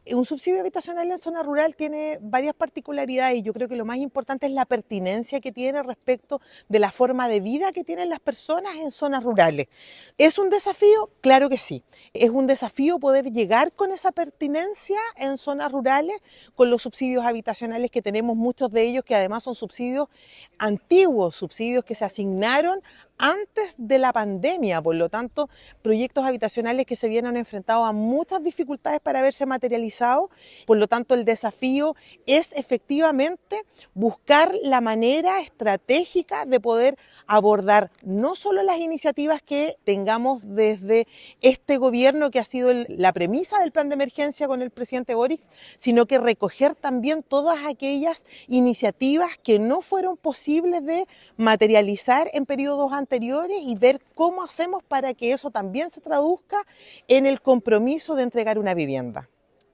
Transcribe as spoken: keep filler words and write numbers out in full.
Un subsidio habitacional en zona rural tiene varias particularidades y yo creo que lo más importante es la pertinencia que tiene respecto de la forma de vida que tienen las personas en zonas rurales. ¿Es un desafío? Claro que sí. Es un desafío poder llegar con esa pertinencia en zonas rurales con los subsidios habitacionales que tenemos, muchos de ellos que además son subsidios antiguos, subsidios que se asignaron antes de la pandemia, por lo tanto, proyectos habitacionales que se vienen enfrentados a muchas dificultades para verse materializados, por lo tanto, el desafío es efectivamente buscar la manera estratégica de poder abordar no solo las iniciativas que tengamos desde este gobierno, que ha sido el, la premisa del plan de emergencia con el presidente Boric, sino que recoger también todas aquellas iniciativas que no fueron posibles de materializar en periodos anteriores y ver cómo hacemos para que eso también se traduzca en el compromiso de entregar una vivienda.